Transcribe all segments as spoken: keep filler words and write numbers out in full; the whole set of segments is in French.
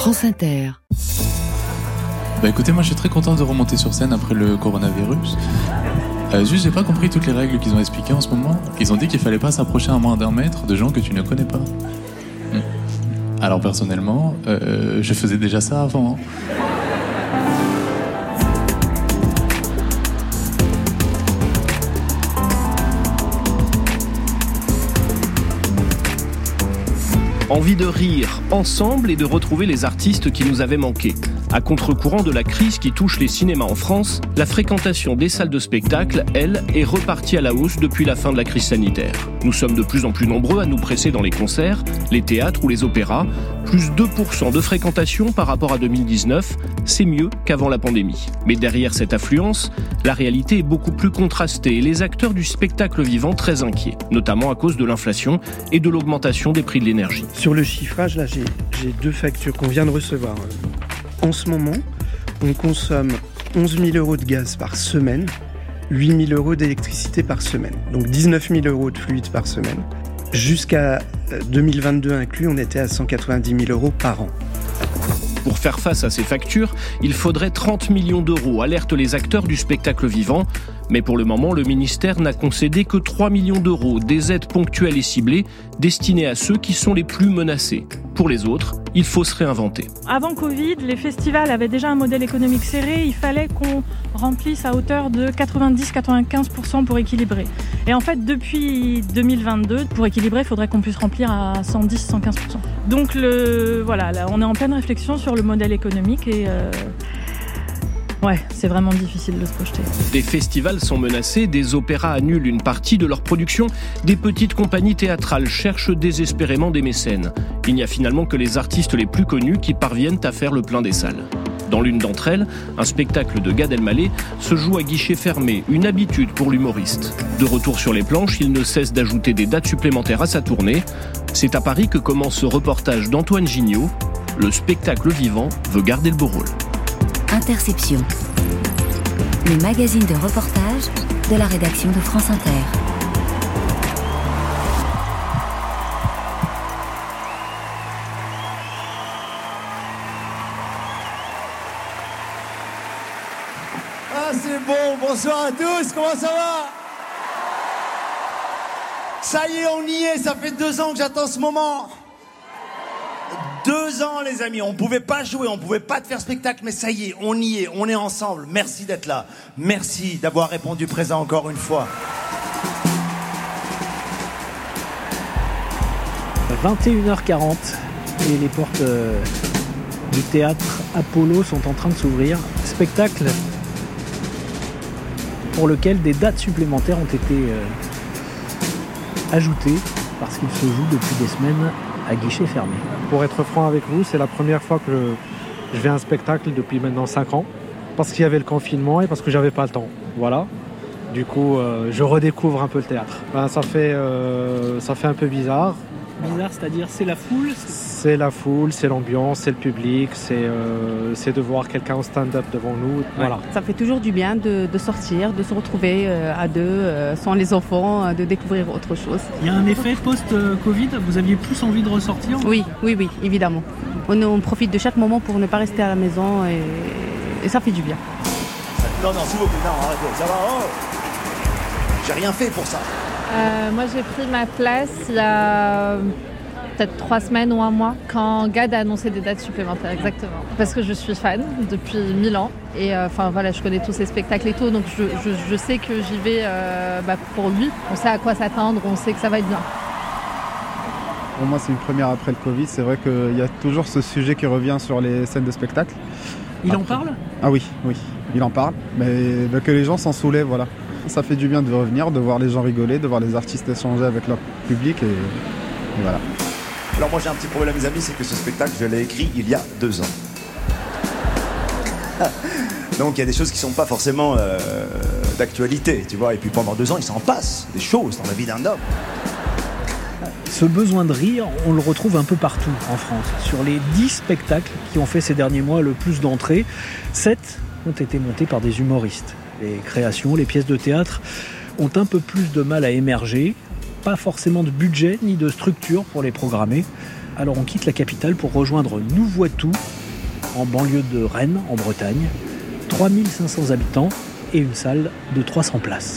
France Inter. Bah écoutez, moi je suis très content de remonter sur scène après le coronavirus. Euh, juste, j'ai pas compris toutes les règles qu'ils ont expliquées en ce moment. Ils ont dit qu'il fallait pas s'approcher à moins d'un mètre de gens que tu ne connais pas. Hmm. Alors personnellement, euh, je faisais déjà ça avant. Hein. Envie de rire ensemble et de retrouver les artistes qui nous avaient manqué. À contre-courant de la crise qui touche les cinémas en France, la fréquentation des salles de spectacle, elle, est repartie à la hausse depuis la fin de la crise sanitaire. Nous sommes de plus en plus nombreux à nous presser dans les concerts, les théâtres ou les opéras. Plus deux pour cent de fréquentation par rapport à deux mille dix-neuf, c'est mieux qu'avant la pandémie. Mais derrière cette affluence, la réalité est beaucoup plus contrastée et les acteurs du spectacle vivant très inquiets, notamment à cause de l'inflation et de l'augmentation des prix de l'énergie. Sur le chiffrage, là, j'ai, j'ai deux factures qu'on vient de recevoir. En ce moment, on consomme onze mille euros de gaz par semaine, huit mille euros d'électricité par semaine, donc dix-neuf mille euros de fluide par semaine. Jusqu'à deux mille vingt-deux inclus, on était à cent quatre-vingt-dix mille euros par an. Pour faire face à ces factures, il faudrait trente millions d'euros, alertent les acteurs du spectacle vivant. Mais pour le moment, le ministère n'a concédé que trois millions d'euros, des aides ponctuelles et ciblées, destinées à ceux qui sont les plus menacés. Pour les autres, il faut se réinventer. Avant Covid, les festivals avaient déjà un modèle économique serré. Il fallait qu'on remplisse à hauteur de quatre-vingt-dix à quatre-vingt-quinze pour cent pour équilibrer. Et en fait, depuis deux mille vingt-deux, pour équilibrer, il faudrait qu'on puisse remplir à cent dix à cent quinze pour cent. Donc le, voilà, là, on est en pleine réflexion sur le modèle économique et... Euh Ouais, c'est vraiment difficile de se projeter. Des festivals sont menacés, des opéras annulent une partie de leur production, des petites compagnies théâtrales cherchent désespérément des mécènes. Il n'y a finalement que les artistes les plus connus qui parviennent à faire le plein des salles. Dans l'une d'entre elles, un spectacle de Gad Elmaleh se joue à guichet fermé, une habitude pour l'humoriste. De retour sur les planches, il ne cesse d'ajouter des dates supplémentaires à sa tournée. C'est à Paris que commence ce reportage d'Antoine Gignot. Le spectacle vivant veut garder le beau rôle. Interception, le magazine de reportage de la rédaction de France Inter. Ah, c'est bon, bonsoir à tous, comment ça va? Ça y est, on y est, ça fait deux ans que j'attends ce moment. Deux ans, les amis, on pouvait pas jouer, on pouvait pas te faire spectacle, mais ça y est, on y est, on est ensemble. Merci d'être là. Merci d'avoir répondu présent encore une fois. vingt et une heures quarante et les portes euh, du théâtre Apollo sont en train de s'ouvrir. Spectacle pour lequel des dates supplémentaires ont été euh, ajoutées parce qu'il se joue depuis des semaines à guichet fermé. Pour être franc avec vous, c'est la première fois que je vais à un spectacle depuis maintenant cinq ans, parce qu'il y avait le confinement et parce que j'avais pas le temps. Voilà. Du coup, euh, je redécouvre un peu le théâtre. Ben, ça fait, euh, ça fait un peu bizarre. Bizarre, c'est-à-dire c'est la foule c'est... c'est la foule, c'est l'ambiance, c'est le public, c'est, euh, c'est de voir quelqu'un en stand-up devant nous. Ouais. Voilà. Ça fait toujours du bien de, de sortir, de se retrouver euh, à deux, euh, sans les enfants, euh, de découvrir autre chose. Il y a un effet post-Covid, vous aviez plus envie de ressortir? Oui, oui, oui, évidemment. On, on profite de chaque moment pour ne pas rester à la maison et, et ça fait du bien. Non, non, s'il vous plaît, non, arrêtez, ça va, oh. J'ai rien fait pour ça. Euh, moi, j'ai pris ma place il y a peut-être trois semaines ou un mois, quand Gad a annoncé des dates supplémentaires, exactement. Parce que je suis fan depuis mille ans, et enfin euh, voilà, je connais tous ces spectacles et tout, donc je, je, je sais que j'y vais euh, bah, pour lui. On sait à quoi s'attendre, on sait que ça va être bien. Pour moi, c'est une première après le Covid. C'est vrai qu'il y a toujours ce sujet qui revient sur les scènes de spectacle. Il après... en parle ? Ah oui, oui, il en parle, mais bah, que les gens s'en soulèvent, voilà. Ça fait du bien de revenir, de voir les gens rigoler, de voir les artistes échanger avec leur public et, et voilà. Alors moi j'ai un petit problème les amis, c'est que ce spectacle je l'ai écrit il y a deux ans. Donc il y a des choses qui sont pas forcément euh, d'actualité, tu vois, et puis pendant deux ans il s'en passe des choses dans la vie d'un homme. Ce besoin de rire, on le retrouve un peu partout en France. Sur les dix spectacles qui ont fait ces derniers mois le plus d'entrées, sept ont été montés par des humoristes. Les créations, les pièces de théâtre ont un peu plus de mal à émerger. Pas forcément de budget ni de structure pour les programmer. Alors on quitte la capitale pour rejoindre Nouvoitou, en banlieue de Rennes, en Bretagne. trois mille cinq cents habitants et une salle de trois cents places.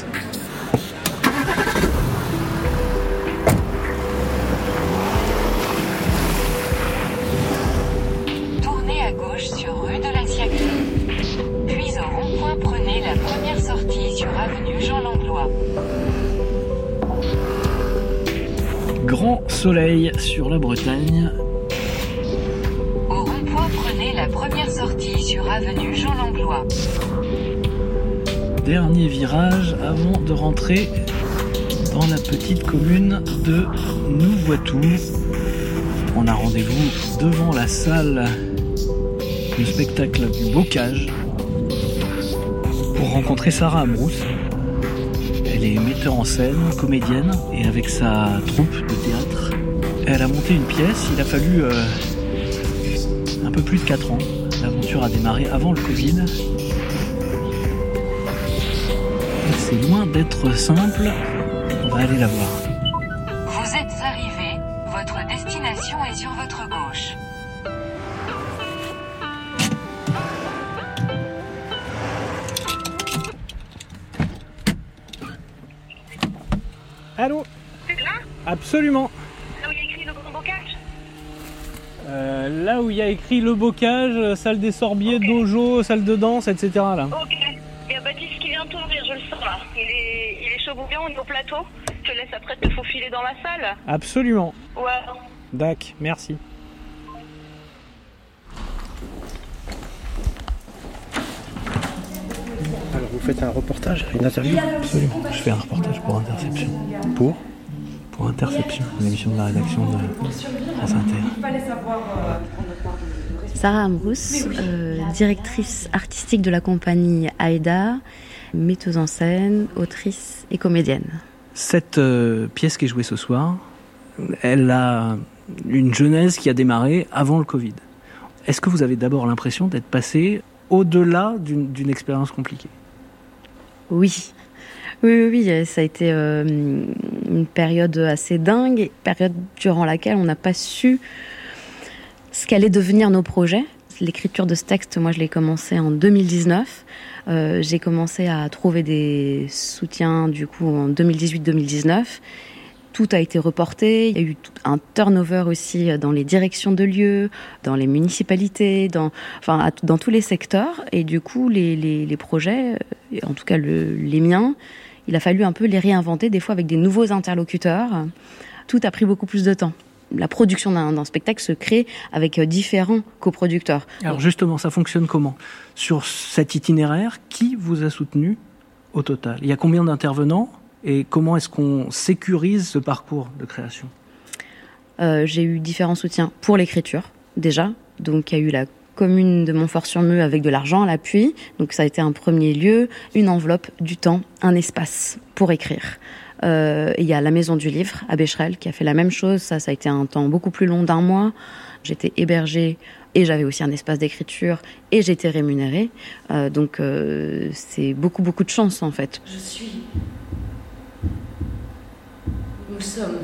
Tournez à gauche sur rue de la Siaquerie. Puis au rond-point, prenez la première sortie sur avenue Jean Langlois. Grand soleil sur la Bretagne. Au rond-point, prenez la première sortie sur avenue Jean Langlois. Dernier virage avant de rentrer dans la petite commune de Nouvoitou. On a rendez-vous devant la salle de spectacle du Bocage pour rencontrer Sarah Amrousse. Elle est metteur en scène, comédienne, et avec sa troupe de théâtre, elle a monté une pièce. Il a fallu euh, un peu plus de quatre ans. L'aventure a démarré avant le Covid. C'est loin d'être simple. On va aller la voir. Vous êtes arrivé. Votre destination est sur votre gauche. Allô ? C'est là ? Absolument. Là où il y a écrit le bocage ? Euh, là où il y a écrit le Bocage, salle des sorbiers, okay. Dojo, salle de danse, et cetera. Là. Ok. Il y a Baptiste qui vient de t'ouvrir, je le sens là. Il est, il est chaud bouillant, on est au plateau. Je te laisse après te faufiler dans la salle. Absolument. Ouais. Dac, merci. Alors vous faites un reportage, une interview ? Absolument. Je fais un reportage pour Interception. Pour ? Pour Interception, une émission de la rédaction de France Inter. Sarah Amrousse, euh, directrice artistique de la compagnie Aïda, metteuse en scène, autrice et comédienne. Cette euh, pièce qui est jouée ce soir, elle a une genèse qui a démarré avant le Covid. Est-ce que vous avez d'abord l'impression d'être passé au-delà d'une, d'une expérience compliquée ? Oui. Oui, oui, oui, ça a été euh, une période assez dingue, une période durant laquelle on n'a pas su ce qu'allaient devenir nos projets. L'écriture de ce texte, moi, je l'ai commencé en deux mille dix-neuf. Euh, j'ai commencé à trouver des soutiens, du coup, en deux mille dix-huit deux mille dix-neuf. Tout a été reporté. Il y a eu un turnover aussi dans les directions de lieux, dans les municipalités, dans, enfin, dans tous les secteurs. Et du coup, les, les, les projets, en tout cas le, les miens, il a fallu un peu les réinventer, des fois avec des nouveaux interlocuteurs. Tout a pris beaucoup plus de temps. La production d'un, d'un spectacle se crée avec différents coproducteurs. Alors justement, ça fonctionne comment ? Sur cet itinéraire, qui vous a soutenu au total ? Il y a combien d'intervenants ? Et comment est-ce qu'on sécurise ce parcours de création ? euh, J'ai eu différents soutiens pour l'écriture, déjà. Donc, il y a eu la commune de Montfort-sur-Meux avec de l'argent à l'appui. Donc, ça a été un premier lieu, une enveloppe, du temps, un espace pour écrire. Euh, il y a la Maison du Livre à Becherel qui a fait la même chose. Ça, ça a été un temps beaucoup plus long d'un mois. J'étais hébergée et j'avais aussi un espace d'écriture et j'étais rémunérée. Euh, donc, euh, c'est beaucoup, beaucoup de chance, en fait. Je suis... Nous sommes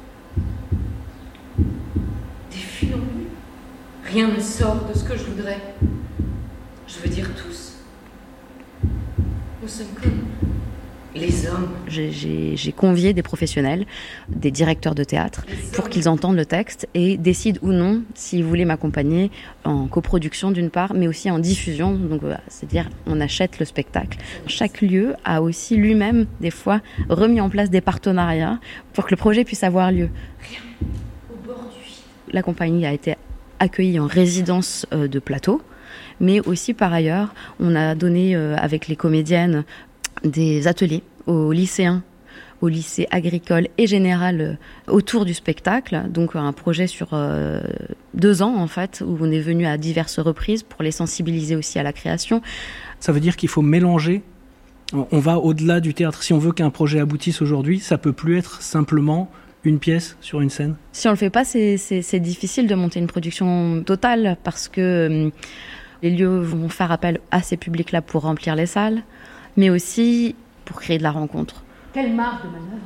des funambules. Rien ne sort de ce que je voudrais. Je veux dire tous. Nous sommes comme les hommes. J'ai, j'ai, j'ai convié des professionnels, des directeurs de théâtre, pour qu'ils entendent le texte et décident ou non s'ils voulaient m'accompagner en coproduction d'une part, mais aussi en diffusion. Donc, voilà, c'est-à-dire on achète le spectacle. Chaque lieu a aussi lui-même, des fois, remis en place des partenariats pour que le projet puisse avoir lieu. Rien au bord du vide. La compagnie a été accueillie en résidence euh, de plateau, mais aussi par ailleurs, on a donné euh, avec les comédiennes des ateliers aux lycéens, au lycée agricole et général euh, autour du spectacle. Donc un projet sur euh, deux ans en fait, où on est venu à diverses reprises pour les sensibiliser aussi à la création. Ça veut dire qu'il faut mélanger. On va au-delà du théâtre. Si on veut qu'un projet aboutisse aujourd'hui, ça peut plus être simplement une pièce sur une scène. Si on le fait pas, c'est, c'est, c'est difficile de monter une production totale parce que euh, les lieux vont faire appel à ces publics-là pour remplir les salles, mais aussi pour créer de la rencontre. Quelle marge de manœuvre ?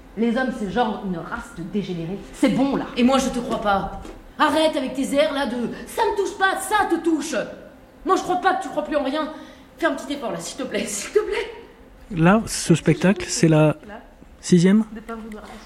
Les hommes, c'est genre une race de dégénérés. C'est bon, là. Et moi, je te crois pas. Arrête avec tes airs, là, de « ça me touche pas, ça te touche ». Moi, je crois pas que tu crois plus en rien. Fais un petit effort, là, s'il te plaît, s'il te plaît. Là, ce spectacle, c'est la sixième représentation ?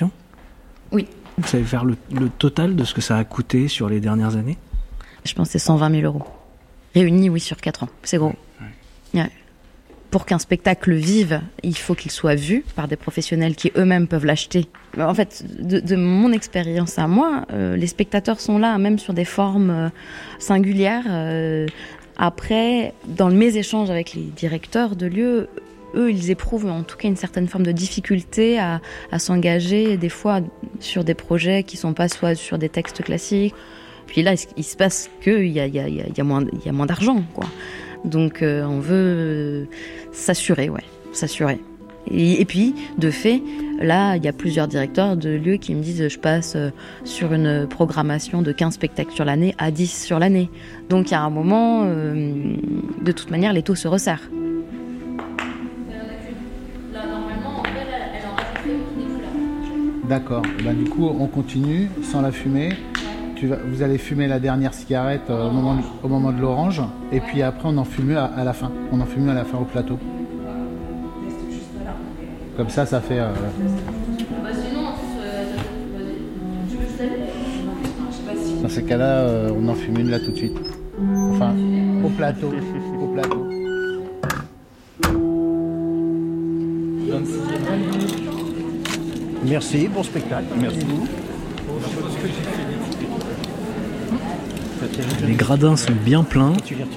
Oui. Vous savez faire le, le total de ce que ça a coûté sur les dernières années ? Je pense que c'est cent vingt mille euros. Réunis, oui, sur quatre ans. C'est gros. Ouais. Ouais. Pour qu'un spectacle vive, il faut qu'il soit vu par des professionnels qui eux-mêmes peuvent l'acheter. En fait, de, de mon expérience à moi, euh, les spectateurs sont là, même sur des formes euh, singulières. Euh, après, dans mes échanges avec les directeurs de lieux, eux, ils éprouvent en tout cas une certaine forme de difficulté à, à s'engager, des fois sur des projets qui ne sont pas soit sur des textes classiques. Puis là, il, il se passe qu'il y a, y a, y a, y a moins, y a moins d'argent, quoi. Donc euh, on veut euh, s'assurer, ouais, s'assurer. Et, et puis, de fait, là, il y a plusieurs directeurs de lieux qui me disent je passe euh, sur une programmation de quinze spectacles sur l'année à dix sur l'année. Donc il y a un moment, euh, de toute manière, les taux se resserrent. D'accord. Ben, du coup, on continue sans la fumer. Tu vas, vous allez fumer la dernière cigarette euh, au, moment de, au moment de l'orange, et puis après on en fume à, à la fin. On en fume à la fin au plateau. Comme ça, ça fait. Euh... Dans ces cas-là, euh, on en fume une là tout de suite. Enfin, au plateau. Au plateau. Merci, bon spectacle. Merci beaucoup. Les gradins sont bien pleins.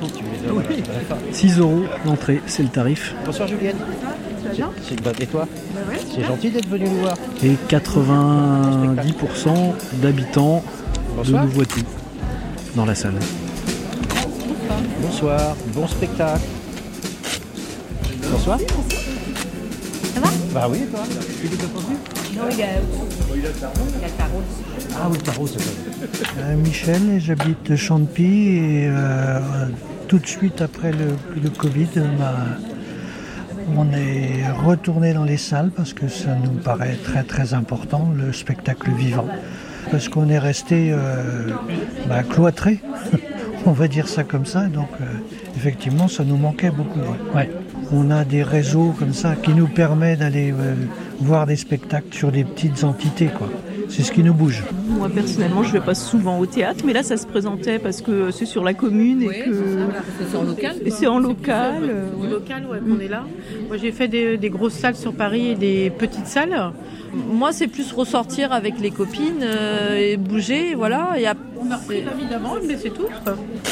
six euros l'entrée, c'est le tarif. Bonsoir Juliette. Ça va bien ? Et toi ? Bah ouais, c'est gentil d'être venu nous voir. Et quatre-vingt-dix pour cent d'habitants Bonsoir. de Nouveau-Tout dans la salle. Bonsoir, bon spectacle. Bonsoir. Ça va ? Bah oui, et toi ? Tu l'as pas vu ? Non, il y a, il y a le tarot. Ah oui, le tarot, c'est ça. Euh, Michel, et j'habite Champy et euh, tout de suite après le, le Covid, bah, on est retourné dans les salles parce que ça nous paraît très très important, le spectacle vivant. Parce qu'on est resté euh, bah, cloîtré, on va dire ça comme ça, donc euh, effectivement ça nous manquait beaucoup. Ouais. Ouais. On a des réseaux comme ça qui nous permettent d'aller euh, voir des spectacles sur des petites entités, quoi. C'est ce qui nous bouge. Moi personnellement, je vais pas souvent au théâtre, mais là ça se présentait parce que c'est sur la commune et oui, que c'est en local. Et c'est en local. C'est en local, ouais, qu'on est là. Moi j'ai fait des, des grosses salles sur Paris et des petites salles. Moi, c'est plus ressortir avec les copines euh, et bouger, voilà. Et après, on a repris la vie d'avant, mais c'est tout. Quoi.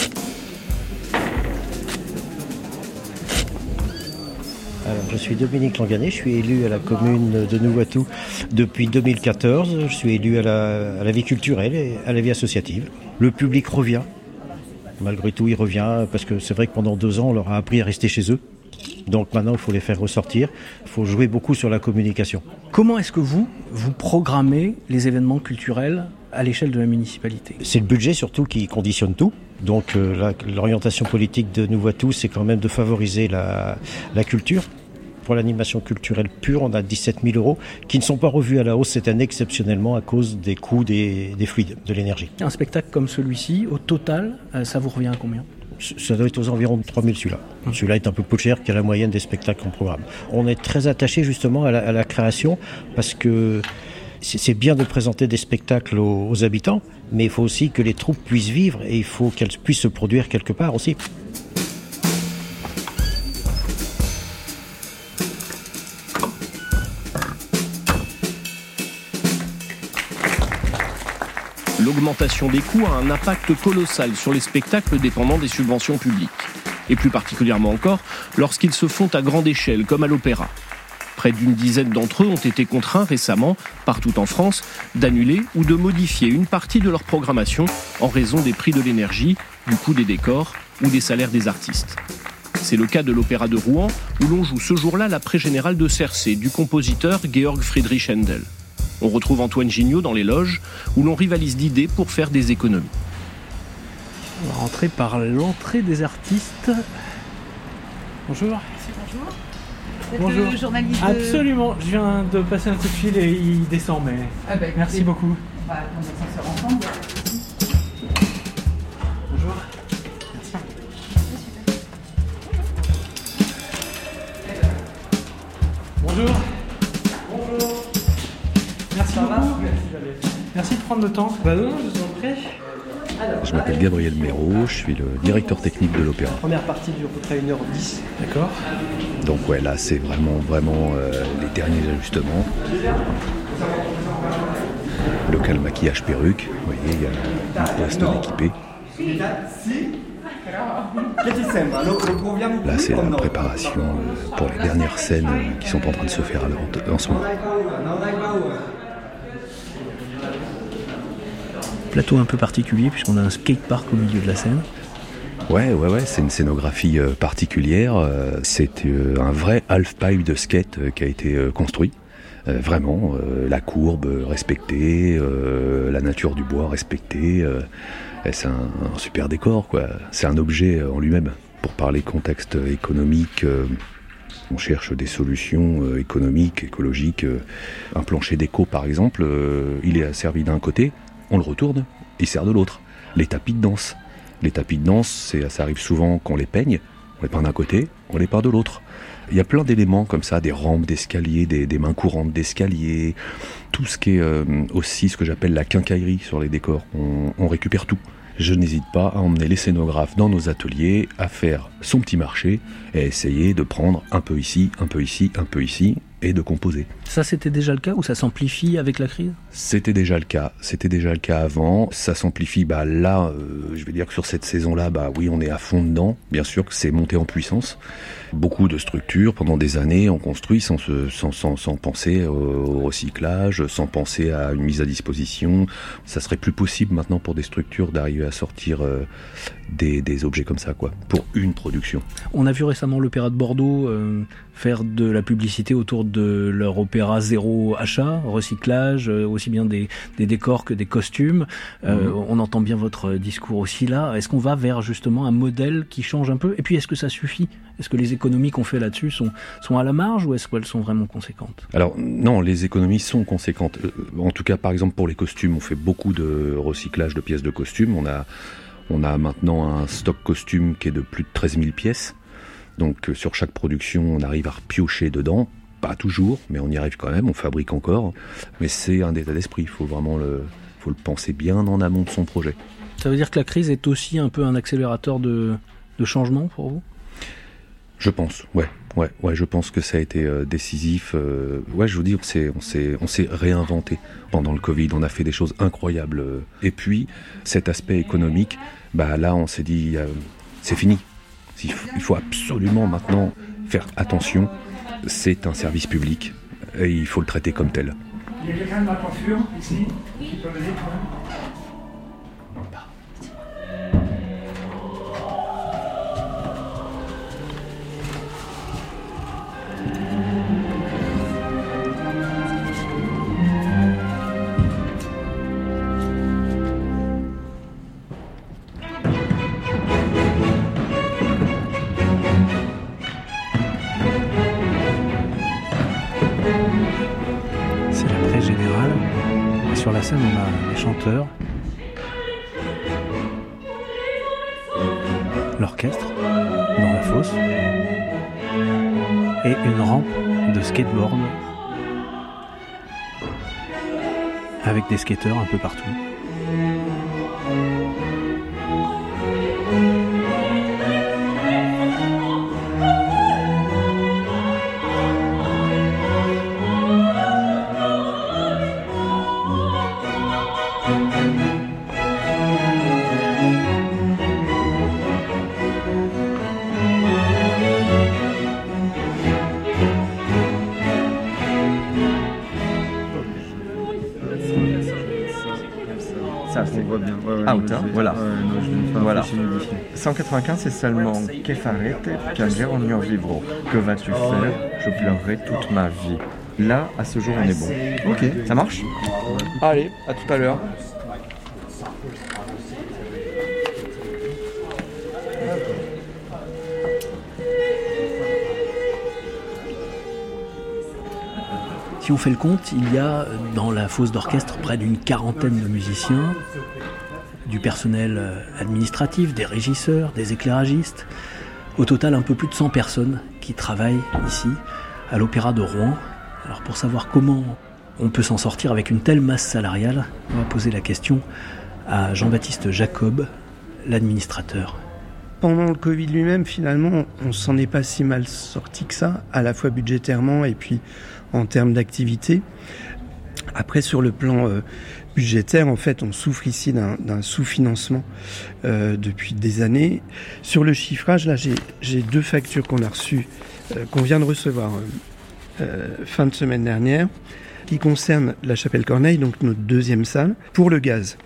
Alors, je suis Dominique Langanet, je suis élu à la commune de Nouveau-Tout depuis deux mille quatorze. Je suis élu à la, à la vie culturelle et à la vie associative. Le public revient. Malgré tout, il revient parce que c'est vrai que pendant deux ans, on leur a appris à rester chez eux. Donc maintenant, il faut les faire ressortir. Il faut jouer beaucoup sur la communication. Comment est-ce que vous, vous programmez les événements culturels à l'échelle de la municipalité ? C'est le budget surtout qui conditionne tout. Donc euh, la, l'orientation politique de Nouveau-Tout, c'est quand même de favoriser la, la culture. Pour l'animation culturelle pure, on a dix-sept mille euros qui ne sont pas revus à la hausse cette année exceptionnellement à cause des coûts des, des fluides, de l'énergie. Un spectacle comme celui-ci, au total, ça vous revient à combien ? Ça doit être aux environs de trois mille celui-là. Celui-là est un peu plus cher qu'à la moyenne des spectacles qu'on programme. On est très attaché justement à la, à la création parce que c'est, c'est bien de présenter des spectacles aux, aux habitants, mais il faut aussi que les troupes puissent vivre et il faut qu'elles puissent se produire quelque part aussi. L'augmentation des coûts a un impact colossal sur les spectacles dépendant des subventions publiques. Et plus particulièrement encore lorsqu'ils se font à grande échelle, comme à l'opéra. Près d'une dizaine d'entre eux ont été contraints récemment, partout en France, d'annuler ou de modifier une partie de leur programmation en raison des prix de l'énergie, du coût des décors ou des salaires des artistes. C'est le cas de l'Opéra de Rouen, où l'on joue ce jour-là la pré-générale de Cersei du compositeur Georg Friedrich Händel. On retrouve Antoine Gignot dans les loges, où l'on rivalise d'idées pour faire des économies. On va rentrer par l'entrée des artistes. Bonjour. Bonjour. Vous êtes Bonjour. Le journaliste de... Absolument, je viens de passer un coup de fil et il descend, mais ah bah, merci beaucoup. On va attendre l'ascenseur ensemble. Bonjour. Bonjour. Bonjour. Merci Ça beaucoup. Merci, Merci de prendre le temps. Bah non, je vous en prie. Alors, je m'appelle Gabriel Méraud, je suis le directeur technique de l'Opéra. La première partie dure à peu près une heure dix. D'accord. Donc ouais, là c'est vraiment, vraiment euh, les derniers ajustements. Local maquillage perruque, vous voyez, il y a un poste d'équipé. Là c'est la préparation euh, pour les dernières scènes euh, qui sont en train de se faire à en ce moment. Plateau un peu particulier puisqu'on a un skatepark au milieu de la scène. Ouais, ouais, ouais, c'est une scénographie euh, particulière. Euh, c'est euh, un vrai half-pipe de skate euh, qui a été euh, construit. Euh, vraiment, euh, la courbe respectée, euh, la nature du bois respectée. Euh, c'est un, un super décor, quoi. C'est un objet en lui-même. Pour parler contexte économique, euh, on cherche des solutions euh, économiques, écologiques. Euh, un plancher déco, par exemple, euh, il est servi d'un côté. On le retourne, il sert de l'autre. Les tapis de danse. Les tapis de danse, c'est, ça arrive souvent qu'on les peigne. On les peint d'un côté, on les peint de l'autre. Il y a plein d'éléments comme ça, des rampes d'escalier, des, des mains courantes d'escalier. Tout ce qui est euh, aussi ce que j'appelle la quincaillerie sur les décors. On, on récupère tout. Je n'hésite pas à emmener les scénographes dans nos ateliers, à faire son petit marché et à essayer de prendre un peu ici, un peu ici, un peu ici et de composer. Ça, c'était déjà le cas ou ça s'amplifie avec la crise ? C'était déjà le cas. C'était déjà le cas avant. Ça s'amplifie. Bah là, euh, je vais dire que sur cette saison-là, bah oui, on est à fond dedans. Bien sûr que c'est monté en puissance. Beaucoup de structures, pendant des années, on construit sans, se, sans, sans, sans penser au recyclage, sans penser à une mise à disposition. Ça serait plus possible maintenant pour des structures d'arriver à sortir euh, des, des objets comme ça, quoi, pour une production. On a vu récemment l'Opéra de Bordeaux euh, faire de la publicité autour de leur opéra zéro achat, recyclage, euh, aussi bien des, des décors que des costumes. Euh, mmh. On entend bien votre discours aussi là. Est-ce qu'on va vers justement un modèle qui change un peu ? Et puis est-ce que ça suffit ? Est-ce que les économies qu'on fait là-dessus sont, sont à la marge ou est-ce qu'elles sont vraiment conséquentes ? Alors non, les économies sont conséquentes. En tout cas, par exemple, pour les costumes, on fait beaucoup de recyclage de pièces de costumes. On a, on a maintenant un stock costume qui est de plus de treize mille pièces. Donc sur chaque production, on arrive à repiocher dedans. Pas toujours, mais on y arrive quand même, on fabrique encore. Mais c'est un état d'esprit, il faut vraiment le, faut le penser bien en amont de son projet. Ça veut dire que la crise est aussi un peu un accélérateur de, de changement pour vous ? Je pense, ouais, ouais, ouais, je pense que ça a été euh, décisif. Euh, ouais, je vous dis, on s'est, on s'est, on s'est réinventé pendant le Covid. On a fait des choses incroyables. Et puis, cet aspect économique, bah là, on s'est dit, euh, c'est fini. Il faut, il faut absolument maintenant faire attention. C'est un service public et il faut le traiter comme tel. Il y a quelqu'un de ma coiffure ici qui peut venir quand même. C'est la presse générale. Et sur la scène, on a les chanteurs, l'orchestre dans la fosse et une rampe de skateboard avec des skateurs un peu partout. Out, hein, voilà. Voilà. cent quatre-vingt-quinze, c'est seulement que farete, qu'un jour on y vivra. Que vas-tu faire? Je pleurerai toute ma vie. Là, à ce jour, on est bon. Ok. Ça marche? Allez, à tout à l'heure. Si on fait le compte, il y a dans la fosse d'orchestre près d'une quarantaine de musiciens, du personnel administratif, des régisseurs, des éclairagistes. Au total, un peu plus de cent personnes qui travaillent ici, à l'Opéra de Rouen. Alors pour savoir comment on peut s'en sortir avec une telle masse salariale, on va poser la question à Jean-Baptiste Jacob, l'administrateur. Pendant le Covid lui-même, finalement, on s'en est pas si mal sorti que ça, à la fois budgétairement et puis en termes d'activité. Après, sur le plan euh, budgétaire, en fait, on souffre ici d'un, d'un sous-financement euh, depuis des années. Sur le chiffrage, là, j'ai, j'ai deux factures qu'on a reçues, euh, qu'on vient de recevoir euh, euh, fin de semaine dernière, qui concernent la Chapelle Corneille, donc notre deuxième salle, pour le gaz.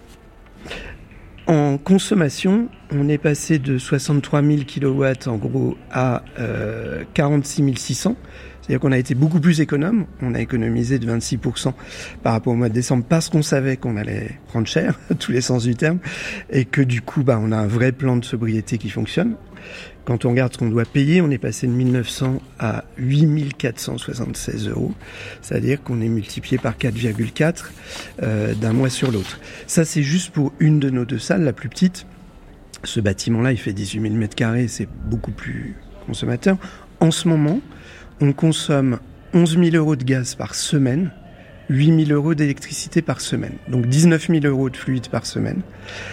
En consommation, on est passé de soixante-trois mille kilowatts en gros à euh, quarante-six mille six cents. C'est-à-dire qu'on a été beaucoup plus économe. On a économisé de vingt-six pour cent par rapport au mois de décembre parce qu'on savait qu'on allait prendre cher, tous les sens du terme, et que du coup, bah, on a un vrai plan de sobriété qui fonctionne. Quand on regarde ce qu'on doit payer, on est passé de mille neuf cents à huit mille quatre cent soixante-seize euros. C'est-à-dire qu'on est multiplié par quatre virgule quatre euh, d'un mois sur l'autre. Ça, c'est juste pour une de nos deux salles, la plus petite. Ce bâtiment-là, il fait dix-huit mille mètres carrés, c'est beaucoup plus consommateur. En ce moment, on consomme onze mille euros de gaz par semaine, huit mille euros d'électricité par semaine. Donc dix-neuf mille euros de fluide par semaine.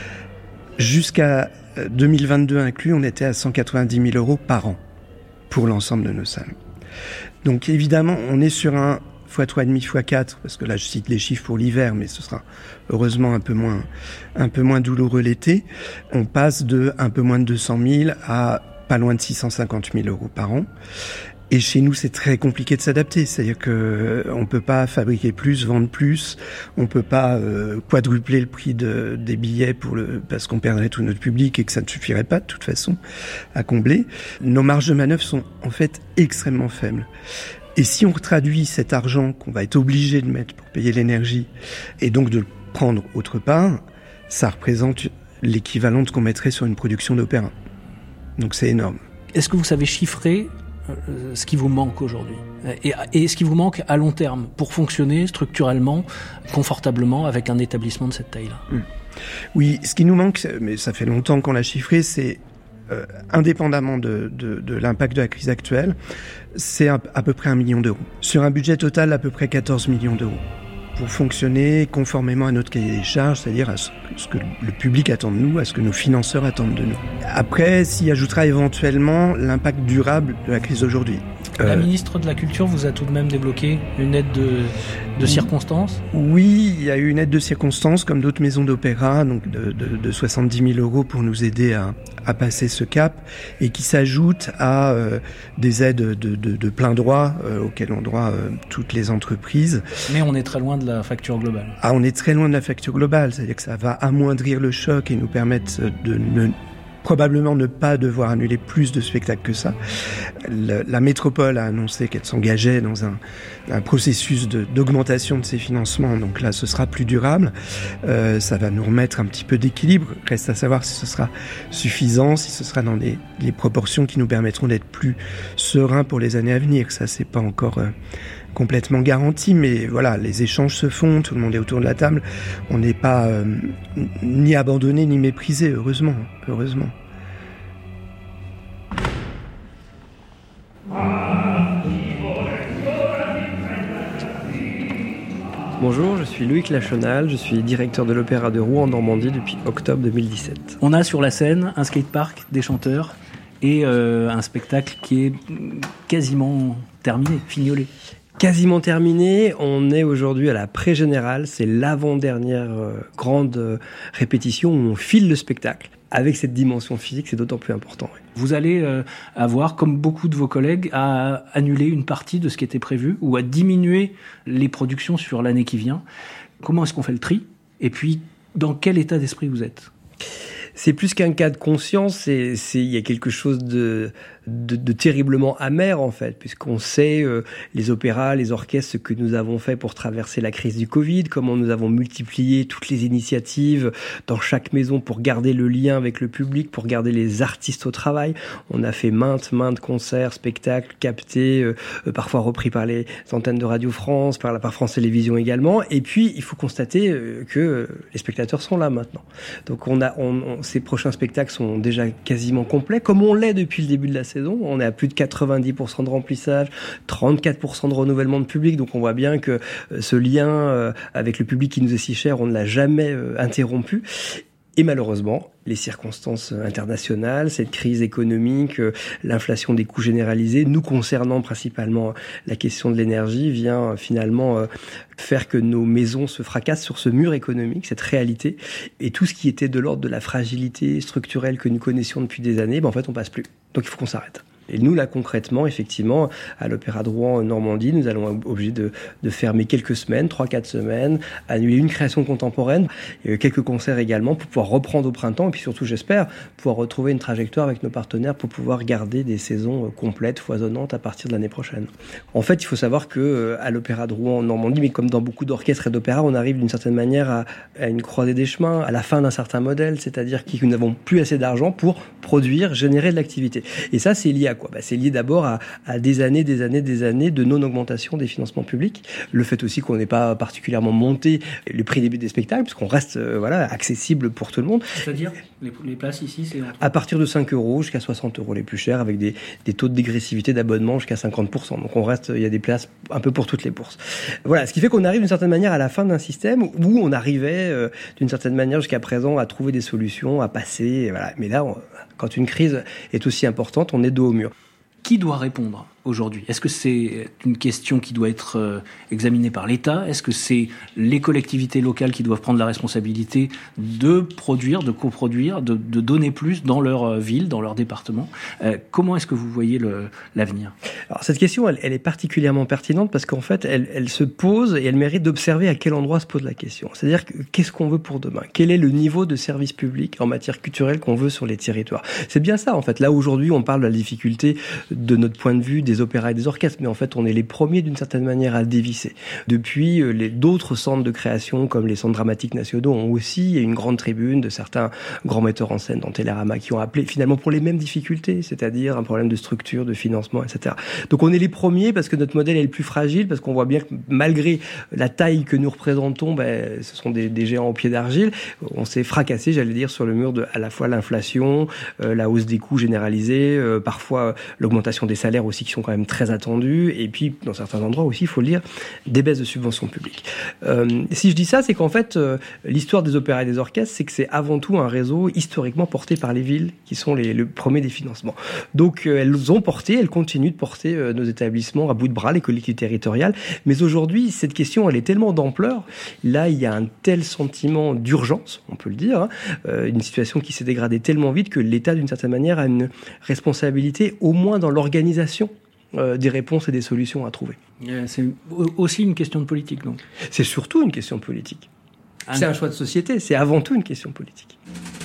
Jusqu'à deux mille vingt-deux inclus, on était à cent quatre-vingt-dix mille euros par an pour l'ensemble de nos salles. Donc évidemment, on est sur un fois trois virgule cinq, fois quatre, parce que là je cite les chiffres pour l'hiver, mais ce sera heureusement un peu moins, un peu moins douloureux l'été. On passe de un peu moins de deux cent mille à pas loin de six cent cinquante mille euros par an. Et chez nous, c'est très compliqué de s'adapter. C'est-à-dire que on peut pas fabriquer plus, vendre plus. On peut pas euh, quadrupler le prix de, des billets pour le, parce qu'on perdrait tout notre public et que ça ne suffirait pas de toute façon à combler. Nos marges de manœuvre sont en fait extrêmement faibles. Et si on traduit cet argent qu'on va être obligé de mettre pour payer l'énergie et donc de le prendre autre part, ça représente l'équivalent de ce qu'on mettrait sur une production d'opéra. Donc c'est énorme. Est-ce que vous savez chiffrer ce qui vous manque aujourd'hui et, et ce qui vous manque à long terme pour fonctionner structurellement, confortablement avec un établissement de cette taille-là? Mmh. Oui, ce qui nous manque, mais ça fait longtemps qu'on l'a chiffré, c'est euh, indépendamment de, de, de l'impact de la crise actuelle, c'est à, à peu près un million d'euros. Sur un budget total à peu près quatorze millions d'euros. Pour fonctionner conformément à notre cahier des charges, c'est-à-dire à ce que le public attend de nous, à ce que nos financeurs attendent de nous. Après, s'y ajoutera éventuellement l'impact durable de la crise d'aujourd'hui. La euh, ministre de la Culture vous a tout de même débloqué une aide de, de circonstance ? Oui, il y a eu une aide de circonstance, comme d'autres maisons d'opéra, donc de, de, de soixante-dix mille euros pour nous aider à, à passer ce cap, et qui s'ajoute à euh, des aides de, de, de plein droit euh, auxquelles ont droit euh, toutes les entreprises. Mais on est très loin de la facture globale. Ah, on est très loin de la facture globale, c'est-à-dire que ça va amoindrir le choc et nous permettre de ne probablement ne pas devoir annuler plus de spectacles que ça. Le, la métropole a annoncé qu'elle s'engageait dans un, un processus de, d'augmentation de ses financements, donc là ce sera plus durable. Euh, ça va nous remettre un petit peu d'équilibre. Reste à savoir si ce sera suffisant, si ce sera dans les, les proportions qui nous permettront d'être plus sereins pour les années à venir. Ça c'est pas encore euh, complètement garanti, mais voilà, les échanges se font, tout le monde est autour de la table. On n'est pas euh, ni abandonné ni méprisé, heureusement, heureusement. Bonjour, je suis Loïc Lachenal, je suis directeur de l'Opéra de Rouen en Normandie depuis octobre deux mille dix-sept. On a sur la scène un skatepark, des chanteurs et euh, un spectacle qui est quasiment terminé, fignolé. Quasiment terminé, on est aujourd'hui à la pré-générale, c'est l'avant-dernière euh, grande euh, répétition où on file le spectacle. Avec cette dimension physique, c'est d'autant plus important. Oui. Vous allez euh, avoir, comme beaucoup de vos collègues, à annuler une partie de ce qui était prévu ou à diminuer les productions sur l'année qui vient. Comment est-ce qu'on fait le tri ? Et puis, dans quel état d'esprit vous êtes ? C'est plus qu'un cas de conscience, c'est, c'est, il y a quelque chose de, de, de terriblement amer en fait, puisqu'on sait euh, les opéras, les orchestres, ce que nous avons fait pour traverser la crise du Covid, comment nous avons multiplié toutes les initiatives dans chaque maison pour garder le lien avec le public, pour garder les artistes au travail. On a fait maintes, maintes concerts, spectacles captés, euh, euh, parfois repris par les antennes de Radio France, par, la, par France Télévisions également. Et puis, il faut constater euh, que euh, les spectateurs sont là maintenant. Donc, on a, on, on, ces prochains spectacles sont déjà quasiment complets, comme on l'est depuis le début de la saison. On est à plus de quatre-vingt-dix pour cent de remplissage, trente-quatre pour cent de renouvellement de public. Donc, on voit bien que euh, ce lien euh, avec le public qui nous est si cher, on ne l'a jamais euh, interrompu. Et malheureusement, les circonstances internationales, cette crise économique, euh, l'inflation des coûts généralisés, nous concernant principalement la question de l'énergie, vient euh, finalement euh, faire que nos maisons se fracassent sur ce mur économique, cette réalité. Et tout ce qui était de l'ordre de la fragilité structurelle que nous connaissions depuis des années, ben en fait, on passe plus. Donc il faut qu'on s'arrête. Et nous, là, concrètement, effectivement, à l'Opéra de Rouen, Normandie, nous allons être obligés de, de fermer quelques semaines, trois, quatre semaines, annuler une création contemporaine, et quelques concerts également, pour pouvoir reprendre au printemps, et puis surtout, j'espère, pouvoir retrouver une trajectoire avec nos partenaires pour pouvoir garder des saisons complètes, foisonnantes à partir de l'année prochaine. En fait, il faut savoir que à l'Opéra de Rouen, Normandie, mais comme dans beaucoup d'orchestres et d'opéras, on arrive d'une certaine manière à, à une croisée des chemins, à la fin d'un certain modèle, c'est-à-dire que nous n'avons plus assez d'argent pour produire, générer de l'activité. Et ça, c'est lié à quoi ? Bah, c'est lié d'abord à, à des années, des années, des années de non-augmentation des financements publics. Le fait aussi qu'on n'ait pas particulièrement monté le prix des, des spectacles, puisqu'on reste euh, voilà, accessible pour tout le monde. C'est-à-dire, les, les places ici, c'est... À partir de cinq euros jusqu'à soixante euros les plus chers, avec des, des taux de dégressivité d'abonnement jusqu'à cinquante pour cent. Donc on reste, il y a des places un peu pour toutes les bourses. Voilà, ce qui fait qu'on arrive d'une certaine manière à la fin d'un système où on arrivait euh, d'une certaine manière jusqu'à présent à trouver des solutions, à passer. Voilà. Mais là, on, quand une crise est aussi importante, on est dos au mur. Qui doit répondre aujourd'hui ? Est-ce que c'est une question qui doit être euh, examinée par l'État ? Est-ce que c'est les collectivités locales qui doivent prendre la responsabilité de produire, de coproduire, de, de donner plus dans leur ville, dans leur département ? euh, Comment est-ce que vous voyez le, l'avenir ? Alors cette question, elle, elle est particulièrement pertinente parce qu'en fait, elle, elle se pose et elle mérite d'observer à quel endroit se pose la question. C'est-à-dire, que, qu'est-ce qu'on veut pour demain ? Quel est le niveau de service public en matière culturelle qu'on veut sur les territoires ? C'est bien ça, en fait. Là, aujourd'hui, on parle de la difficulté de notre point de vue des opéras et des orchestres, mais en fait, on est les premiers d'une certaine manière à dévisser. Depuis, les, d'autres centres de création, comme les centres dramatiques nationaux, ont aussi une grande tribune de certains grands metteurs en scène dans Télérama qui ont appelé finalement pour les mêmes difficultés, c'est-à-dire un problème de structure, de financement, et cetera. Donc on est les premiers parce que notre modèle est le plus fragile, parce qu'on voit bien que malgré la taille que nous représentons, ben, ce sont des, des géants au pied d'argile, on s'est fracassé, j'allais dire, sur le mur de à la fois l'inflation, euh, la hausse des coûts généralisés, euh, parfois l'augmentation des salaires aussi qui sont quand même très attendus, et puis dans certains endroits aussi, il faut le dire, des baisses de subventions publiques. Euh, si je dis ça, c'est qu'en fait, euh, l'histoire des opéras et des orchestres, c'est que c'est avant tout un réseau historiquement porté par les villes, qui sont les, le premier des financements. Donc euh, elles ont porté, elles continuent de porter euh, nos établissements à bout de bras, les collectivités territoriales, mais aujourd'hui, cette question, elle est tellement d'ampleur, là, il y a un tel sentiment d'urgence, on peut le dire, hein, euh, une situation qui s'est dégradée tellement vite que l'État, d'une certaine manière, a une responsabilité, au moins dans l'organisation Euh, des réponses et des solutions à trouver. C'est aussi une question de politique, donc. C'est surtout une question politique. Ah, c'est un choix de société, c'est avant tout une question politique.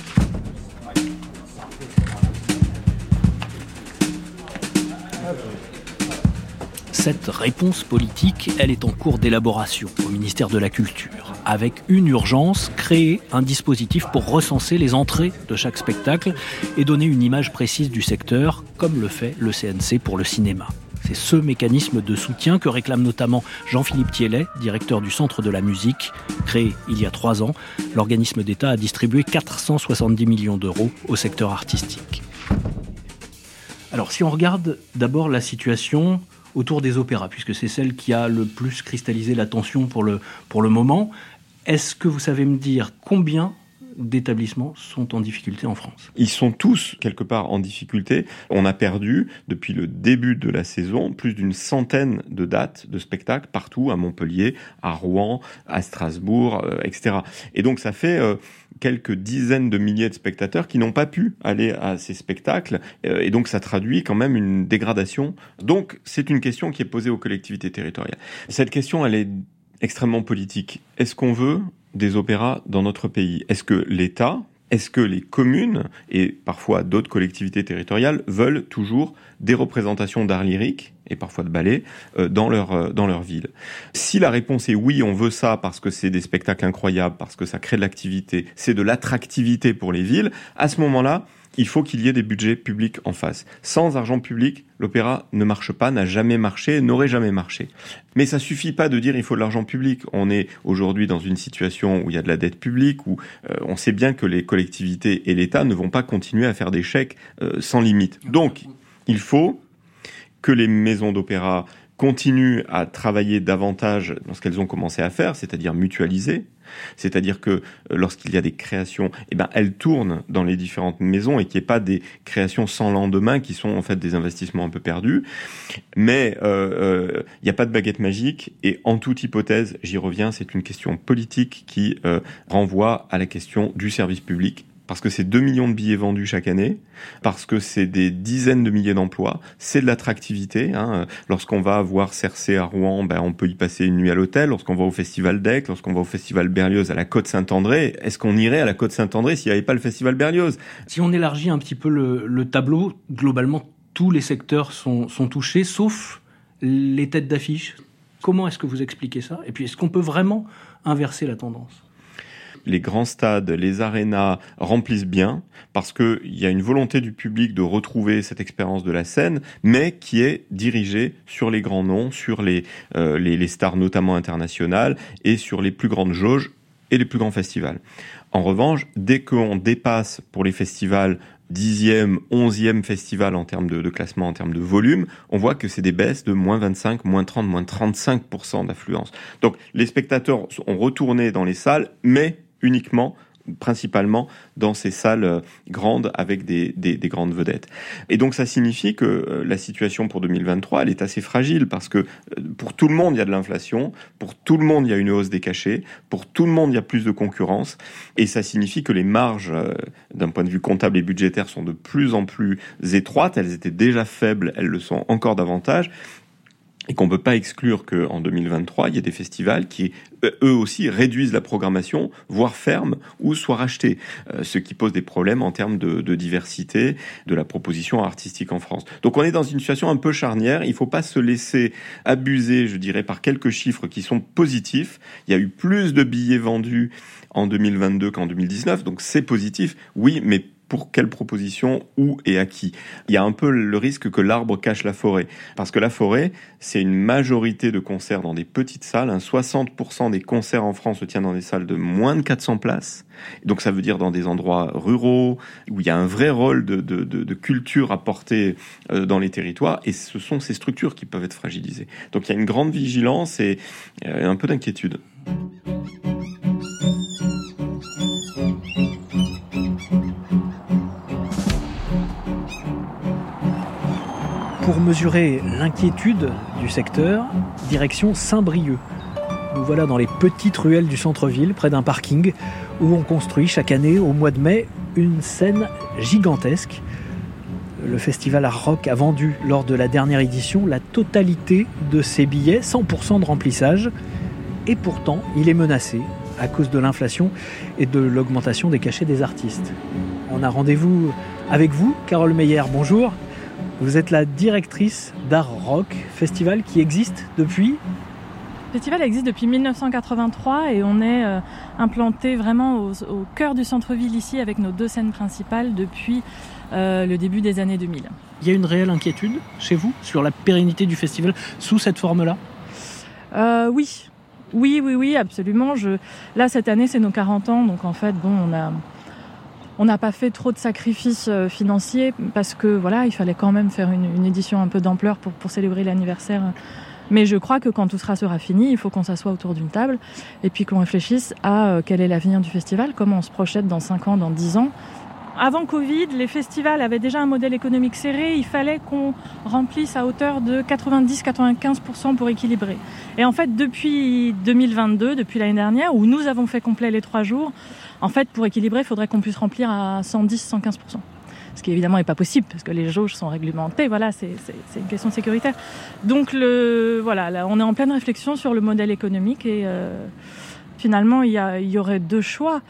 Cette réponse politique, elle est en cours d'élaboration au ministère de la Culture, avec une urgence, créer un dispositif pour recenser les entrées de chaque spectacle et donner une image précise du secteur, comme le fait le C N C pour le cinéma. C'est ce mécanisme de soutien que réclame notamment Jean-Philippe Thiellet, directeur du Centre de la musique. Créé il y a trois ans, l'organisme d'État a distribué quatre cent soixante-dix millions d'euros au secteur artistique. Alors, si on regarde d'abord la situation autour des opéras, puisque c'est celle qui a le plus cristallisé l'attention pour le, pour le moment, est-ce que vous savez me dire combien d'établissements sont en difficulté en France? Ils sont tous quelque part en difficulté. On a perdu, depuis le début de la saison, plus d'une centaine de dates de spectacles partout, à Montpellier, à Rouen, à Strasbourg, euh, et cetera. Et donc ça fait euh, quelques dizaines de milliers de spectateurs qui n'ont pas pu aller à ces spectacles, euh, et donc ça traduit quand même une dégradation. Donc c'est une question qui est posée aux collectivités territoriales. Cette question, elle est extrêmement politique. Est-ce qu'on veut des opéras dans notre pays? Est-ce que l'État est-ce que les communes, et parfois d'autres collectivités territoriales, veulent toujours des représentations d'art lyrique, et parfois de ballet, euh, dans leur, euh, dans leur ville? Si la réponse est oui, on veut ça parce que c'est des spectacles incroyables, parce que ça crée de l'activité, c'est de l'attractivité pour les villes, à ce moment-là, il faut qu'il y ait des budgets publics en face. Sans argent public, l'opéra ne marche pas, n'a jamais marché, n'aurait jamais marché. Mais ça suffit pas de dire il faut de l'argent public. On est aujourd'hui dans une situation où il y a de la dette publique, où euh, on sait bien que les collectivités et l'État ne vont pas continuer à faire des chèques euh, sans limite. Donc, il faut que les maisons d'opéra continuent à travailler davantage dans ce qu'elles ont commencé à faire, c'est-à-dire mutualiser. C'est-à-dire que lorsqu'il y a des créations, eh ben, elles tournent dans les différentes maisons et qu'il n'y ait pas des créations sans lendemain qui sont en fait des investissements un peu perdus. Mais il euh, euh, n'y a pas de baguette magique et en toute hypothèse, j'y reviens, c'est une question politique qui euh, renvoie à la question du service public. Parce que c'est deux millions de billets vendus chaque année, parce que c'est des dizaines de milliers d'emplois, c'est de l'attractivité. Hein. Lorsqu'on va voir Cercé à Rouen, ben, on peut y passer une nuit à l'hôtel. Lorsqu'on va au Festival d'Aix, lorsqu'on va au Festival Berlioz à la Côte-Saint-André, est-ce qu'on irait à la Côte-Saint-André s'il n'y avait pas le Festival Berlioz? Si on élargit un petit peu le, le tableau, globalement, tous les secteurs sont, sont touchés, sauf les têtes d'affiche. Comment est-ce que vous expliquez ça? Et puis, est-ce qu'on peut vraiment inverser la tendance? Les grands stades, les arénas remplissent bien parce qu'il y a une volonté du public de retrouver cette expérience de la scène, mais qui est dirigée sur les grands noms, sur les, euh, les, les stars notamment internationales et sur les plus grandes jauges et les plus grands festivals. En revanche, dès qu'on dépasse pour les festivals dixième, onzième festival en termes de, de classement, en termes de volume, on voit que c'est des baisses de moins vingt-cinq, moins trente, moins trente-cinq pour cent d'affluence. Donc les spectateurs ont retourné dans les salles, mais uniquement, principalement dans ces salles grandes avec des, des, des grandes vedettes. Et donc ça signifie que la situation pour deux mille vingt-trois, elle est assez fragile parce que pour tout le monde, il y a de l'inflation, pour tout le monde, il y a une hausse des cachets, pour tout le monde, il y a plus de concurrence, et ça signifie que les marges, d'un point de vue comptable et budgétaire, sont de plus en plus étroites. Elles étaient déjà faibles, elles le sont encore davantage. Et qu'on ne peut pas exclure qu'en deux mille vingt-trois, il y ait des festivals qui, eux aussi, réduisent la programmation, voire ferment, ou soient rachetés, euh, ce qui pose des problèmes en termes de, de diversité de la proposition artistique en France. Donc on est dans une situation un peu charnière, il ne faut pas se laisser abuser, je dirais, par quelques chiffres qui sont positifs. Il y a eu plus de billets vendus en deux mille vingt-deux qu'en deux mille dix-neuf, donc c'est positif, oui, mais pour quelle proposition, où et à qui? Il y a un peu le risque que l'arbre cache la forêt. Parce que la forêt, c'est une majorité de concerts dans des petites salles. Hein. soixante pour cent des concerts en France se tiennent dans des salles de moins de quatre cents places. Donc ça veut dire dans des endroits ruraux, où il y a un vrai rôle de, de, de, de culture à porter euh, dans les territoires. Et ce sont ces structures qui peuvent être fragilisées. Donc il y a une grande vigilance et euh, un peu d'inquiétude. Pour mesurer l'inquiétude du secteur, direction Saint-Brieuc. Nous voilà dans les petites ruelles du centre-ville, près d'un parking, où on construit chaque année, au mois de mai, une scène gigantesque. Le festival Art Rock a vendu, lors de la dernière édition, la totalité de ses billets, cent pour cent de remplissage. Et pourtant, il est menacé à cause de l'inflation et de l'augmentation des cachets des artistes. On a rendez-vous avec vous, Carole Meyer, bonjour. Vous êtes la directrice d'Art Rock, festival qui existe depuis Le festival existe depuis mille neuf cent quatre-vingt-trois et on est euh, implanté vraiment au, au cœur du centre-ville ici avec nos deux scènes principales depuis euh, le début des années deux mille. Il y a une réelle inquiétude chez vous sur la pérennité du festival sous cette forme-là ? euh, Oui, oui, oui, oui, absolument. Je... Là, cette année, c'est nos quarante ans, donc en fait, bon, on a... On n'a pas fait trop de sacrifices financiers parce que voilà, il fallait quand même faire une, une édition un peu d'ampleur pour, pour célébrer l'anniversaire. Mais je crois que quand tout sera, sera fini, il faut qu'on s'assoie autour d'une table et puis qu'on réfléchisse à euh, quel est l'avenir du festival, comment on se projette dans cinq ans, dans dix ans. Avant Covid, les festivals avaient déjà un modèle économique serré. Il fallait qu'on remplisse à hauteur de quatre-vingt-dix à quatre-vingt-quinze pour cent pour équilibrer. Et en fait, depuis deux mille vingt-deux, depuis l'année dernière, où nous avons fait complet les trois jours, en fait, pour équilibrer, il faudrait qu'on puisse remplir à cent dix à cent quinze pour cent. Ce qui évidemment n'est pas possible, parce que les jauges sont réglementées, voilà, c'est, c'est, c'est une question sécuritaire. Donc le, voilà, là, on est en pleine réflexion sur le modèle économique et euh, finalement, il y, a, il y aurait deux choix.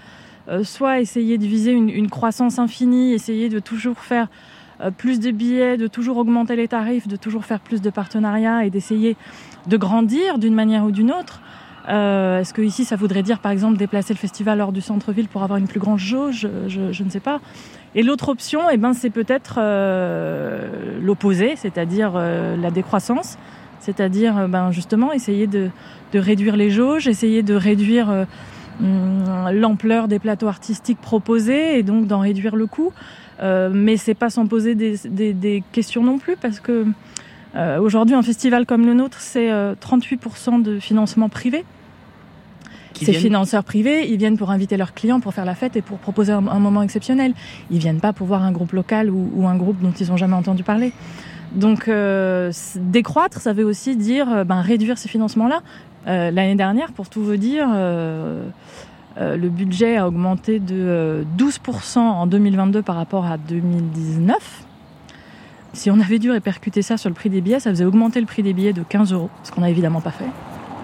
euh, soit essayer de viser une, une croissance infinie, essayer de toujours faire euh, plus de billets, de toujours augmenter les tarifs, de toujours faire plus de partenariats et d'essayer de grandir d'une manière ou d'une autre. Euh, est-ce que ici ça voudrait dire par exemple déplacer le festival hors du centre-ville pour avoir une plus grande jauge, je, je ne sais pas. Et l'autre option, eh ben, c'est peut-être euh, l'opposé, c'est-à-dire euh, la décroissance, c'est-à-dire euh, ben, justement essayer de, de réduire les jauges, essayer de réduire euh, hum, l'ampleur des plateaux artistiques proposés et donc d'en réduire le coût. Euh, mais c'est pas sans poser des, des, des questions non plus, parce que euh, aujourd'hui un festival comme le nôtre, c'est euh, trente-huit pour cent de financement privé. Qui Ces viennent... financeurs privés, ils viennent pour inviter leurs clients, pour faire la fête et pour proposer un, un moment exceptionnel. Ils viennent pas pour voir un groupe local ou, ou un groupe dont ils ont jamais entendu parler. Donc euh, décroître, ça veut aussi dire ben, réduire ces financements-là. Euh, l'année dernière, pour tout vous dire, euh, euh, le budget a augmenté de euh, douze pour cent en deux mille vingt-deux par rapport à deux mille dix-neuf. Si on avait dû répercuter ça sur le prix des billets, ça faisait augmenter le prix des billets de quinze euros, ce qu'on n'a évidemment pas fait.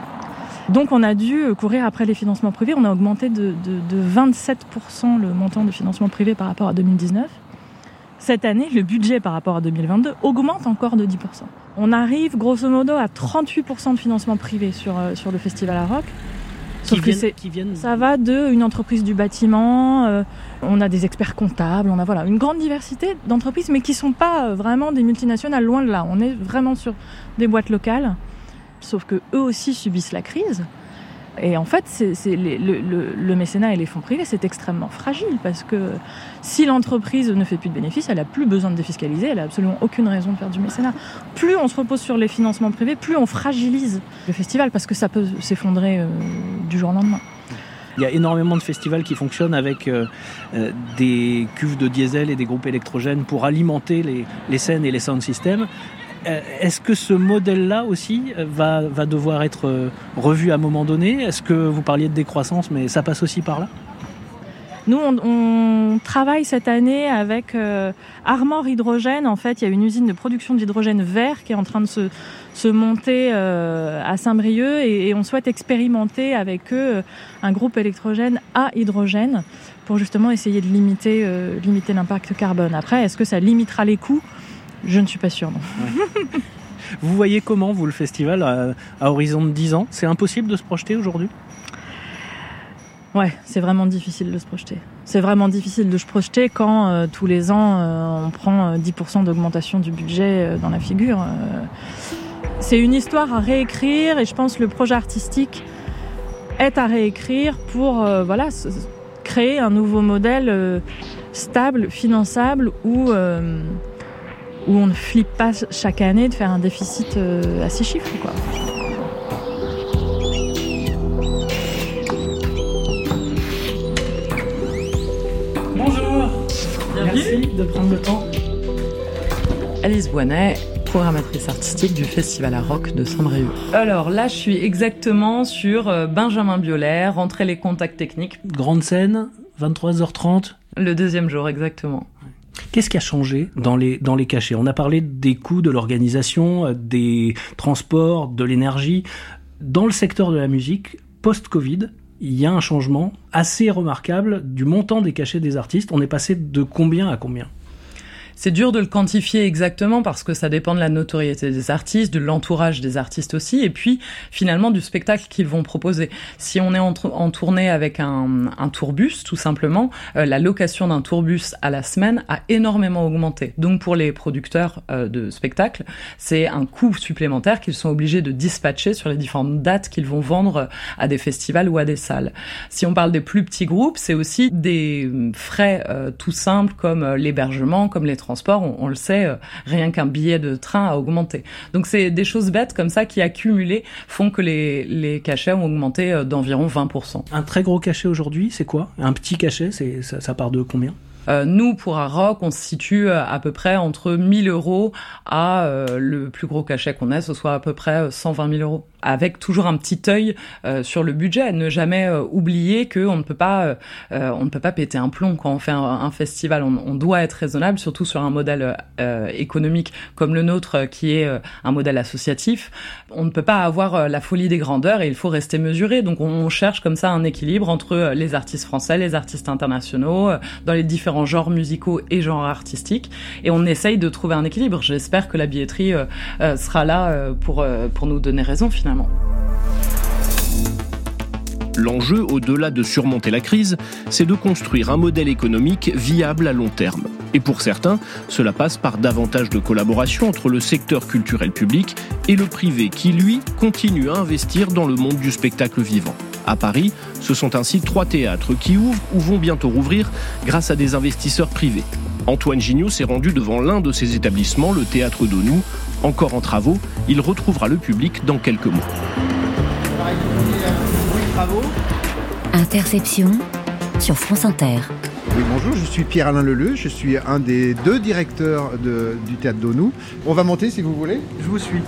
Donc on a dû courir après les financements privés. On a augmenté de, de, de vingt-sept pour cent le montant de financement privé par rapport à deux mille dix-neuf. Cette année, le budget par rapport à deux mille vingt-deux augmente encore de dix pour cent. On arrive grosso modo à trente-huit pour cent de financement privé sur, sur le festival à rock. Sauf qui que viennent, c'est, qui viennent... ça va de une entreprise du bâtiment, euh, on a des experts comptables, on a voilà, une grande diversité d'entreprises, mais qui ne sont pas vraiment des multinationales, loin de là. On est vraiment sur des boîtes locales. Sauf que eux aussi subissent la crise. Et en fait, c'est, c'est les, le, le, le mécénat et les fonds privés, c'est extrêmement fragile parce que si l'entreprise ne fait plus de bénéfices, elle n'a plus besoin de défiscaliser, elle n'a absolument aucune raison de faire du mécénat. Plus on se repose sur les financements privés, plus on fragilise le festival parce que ça peut s'effondrer euh, du jour au lendemain. Il y a énormément de festivals qui fonctionnent avec euh, euh, des cuves de diesel et des groupes électrogènes pour alimenter les, les scènes et les sound systems. Est-ce que ce modèle-là aussi va, va devoir être revu à un moment donné ? Est-ce que vous parliez de décroissance, mais ça passe aussi par là ? Nous, on, on travaille cette année avec euh, Armor Hydrogène. En fait, il y a une usine de production d'hydrogène vert qui est en train de se, se monter euh, à Saint-Brieuc et, et on souhaite expérimenter avec eux un groupe électrogène à hydrogène pour justement essayer de limiter, euh, limiter l'impact carbone. Après, est-ce que ça limitera les coûts ? Je ne suis pas sûre, non. Ouais. Vous voyez comment, vous, le festival, à, à horizon de dix ans ? C'est impossible de se projeter aujourd'hui ? Ouais, c'est vraiment difficile de se projeter. C'est vraiment difficile de se projeter quand, euh, tous les ans, euh, on prend dix pour cent d'augmentation du budget euh, dans la figure. Euh, c'est une histoire à réécrire et je pense que le projet artistique est à réécrire pour euh, voilà, créer un nouveau modèle euh, stable, finançable, où... Euh, où on ne flippe pas chaque année de faire un déficit euh, à six chiffres, quoi. Bonjour. Merci de prendre le temps. Alice Boinet, programmatrice artistique du Festival à Rock de Saint-Brieuc. Alors là, je suis exactement sur Benjamin Biolay, rentrer les contacts techniques. Grande scène, vingt-trois heures trente. Le deuxième jour, exactement. Qu'est-ce qui a changé dans les, dans les cachets ? On a parlé des coûts, de l'organisation, des transports, de l'énergie. Dans le secteur de la musique, post-Covid, il y a un changement assez remarquable du montant des cachets des artistes. On est passé de combien à combien ? C'est dur de le quantifier exactement parce que ça dépend de la notoriété des artistes, de l'entourage des artistes aussi, et puis finalement du spectacle qu'ils vont proposer. Si on est en, en tournée avec un, un tourbus, tout simplement, euh, la location d'un tourbus à la semaine a énormément augmenté. Donc pour les producteurs euh, de spectacles, c'est un coût supplémentaire qu'ils sont obligés de dispatcher sur les différentes dates qu'ils vont vendre à des festivals ou à des salles. Si on parle des plus petits groupes, c'est aussi des frais euh, tout simples comme euh, l'hébergement, comme les transports, on, on le sait, euh, rien qu'un billet de train a augmenté. Donc c'est des choses bêtes comme ça qui accumulées font que les, les cachets ont augmenté euh, d'environ vingt pour cent. Un très gros cachet aujourd'hui, c'est quoi ? Un petit cachet, c'est, ça, ça part de combien ? Euh, nous, pour un rock, on se situe à peu près entre mille euros à euh, le plus gros cachet qu'on a, ce soit à peu près cent vingt mille euros. avec toujours un petit œil euh, sur le budget, ne jamais euh, oublier que on ne peut pas, euh, on ne peut pas péter un plomb quand on fait un, un festival. On, on doit être raisonnable, surtout sur un modèle euh, économique comme le nôtre, euh, qui est euh, un modèle associatif. On ne peut pas avoir euh, la folie des grandeurs et il faut rester mesuré. Donc, on, on cherche comme ça un équilibre entre euh, les artistes français, les artistes internationaux, euh, dans les différents genres musicaux et genres artistiques, et on essaye de trouver un équilibre. J'espère que la billetterie euh, euh, sera là euh, pour euh, pour nous donner raison finalement. L'enjeu, au-delà de surmonter la crise, c'est de construire un modèle économique viable à long terme. Et pour certains, cela passe par davantage de collaboration entre le secteur culturel public et le privé qui, lui, continue à investir dans le monde du spectacle vivant. À Paris, ce sont ainsi trois théâtres qui ouvrent ou vont bientôt rouvrir grâce à des investisseurs privés. Antoine Gignot s'est rendu devant l'un de ces établissements, le Théâtre d'Onou. Encore en travaux, il retrouvera le public dans quelques mois. Interception sur France Inter. Oui, bonjour, je suis Pierre-Alain Leleu, je suis un des deux directeurs de, du Théâtre d'Onou. On va monter si vous voulez. Je vous suis.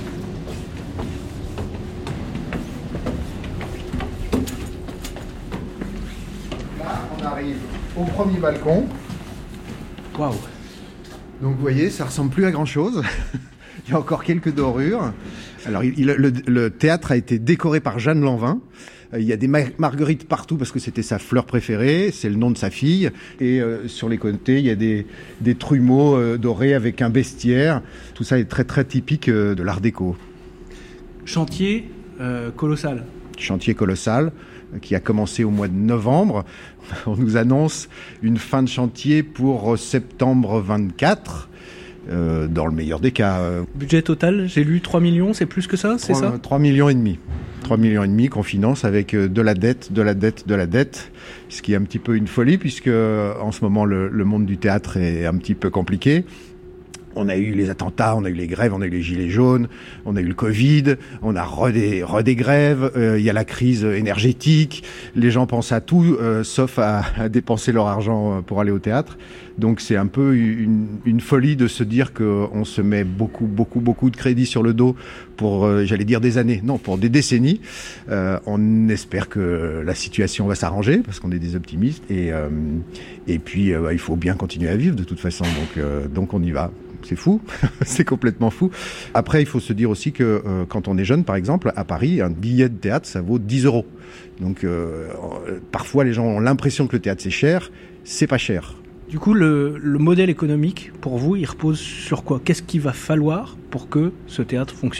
Là, on arrive au premier balcon. Waouh. Donc vous voyez, ça ressemble plus à grand-chose. Il y a encore quelques dorures. Alors, il, il, le, le théâtre a été décoré par Jeanne Lanvin. Il y a des mar- marguerites partout parce que c'était sa fleur préférée, c'est le nom de sa fille. Et euh, sur les côtés, il y a des, des trumeaux euh, dorés avec un bestiaire. Tout ça est très très typique euh, de l'art déco. Chantier euh, colossal. Chantier colossal euh, qui a commencé au mois de novembre. On nous annonce une fin de chantier pour septembre vingt-quatre. Euh, dans le meilleur des cas. Euh, Budget total, j'ai lu trois millions, c'est plus que ça, c'est trois, ça trois millions et demi. trois millions et demi qu'on finance avec de la dette, de la dette, de la dette, ce qui est un petit peu une folie puisque en ce moment le, le monde du théâtre est un petit peu compliqué. On a eu les attentats, on a eu les grèves, on a eu les gilets jaunes, on a eu le Covid, on a redé, redé grèves, euh, il y a la crise énergétique, les gens pensent à tout euh, sauf à, à dépenser leur argent pour aller au théâtre. Donc c'est un peu une, une folie de se dire qu'on se met beaucoup, beaucoup, beaucoup de crédit sur le dos pour, euh, j'allais dire des années, non, pour des décennies. Euh, on espère que la situation va s'arranger parce qu'on est des optimistes et, euh, et puis euh, il faut bien continuer à vivre de toute façon. Donc, euh, donc on y va. C'est fou, c'est complètement fou. Après, il faut se dire aussi que euh, quand on est jeune, par exemple, à Paris, un billet de théâtre, ça vaut dix euros. Donc, euh, parfois, les gens ont l'impression que le théâtre, c'est cher. C'est pas cher. Du coup, le, le modèle économique, pour vous, il repose sur quoi ? Qu'est-ce qu'il va falloir pour que ce théâtre fonctionne ?